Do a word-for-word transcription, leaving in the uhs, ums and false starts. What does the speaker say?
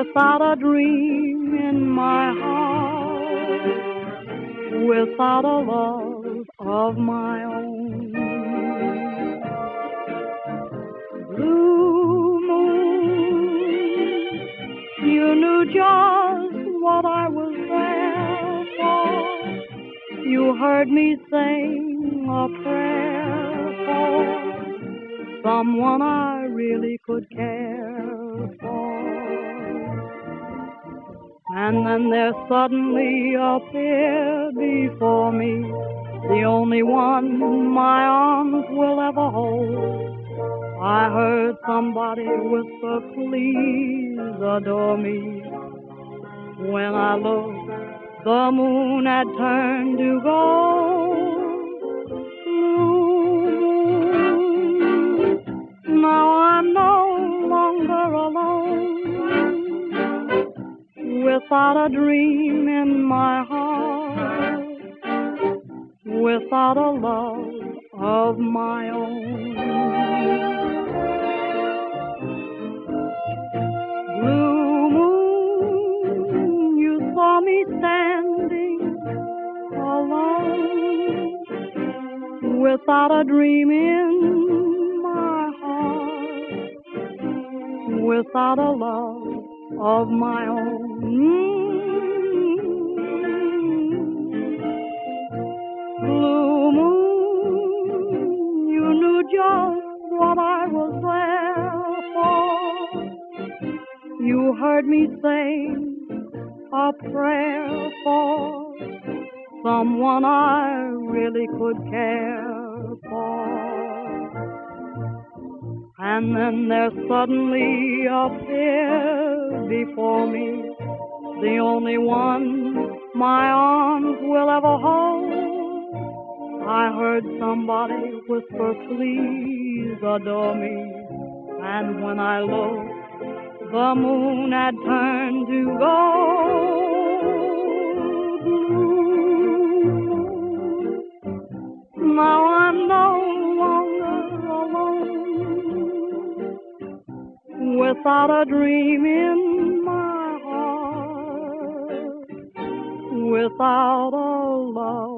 without a dream in my heart, without a love of my own. Blue moon, you knew just what I was there for. You heard me sing a prayer for someone I really could care for. And then there suddenly appeared before me the only one my arms will ever hold. I heard somebody whisper, please adore me. When I looked, the moon had turned to gold. Moon, now I'm no longer alone, without a dream in my heart, without a love of my own. Blue moon, you saw me standing alone, without a dream in my heart, without a love of my own. Mm-hmm. Blue moon, you knew just what I was there for. You heard me sing a prayer for someone I really could care for. And then there suddenly appeared before me the only one my arms will ever hold. I heard somebody whisper, please adore me. And when I looked, the moon had turned to gold. Blue, now I'm no longer alone, without a dream in my heart, without a love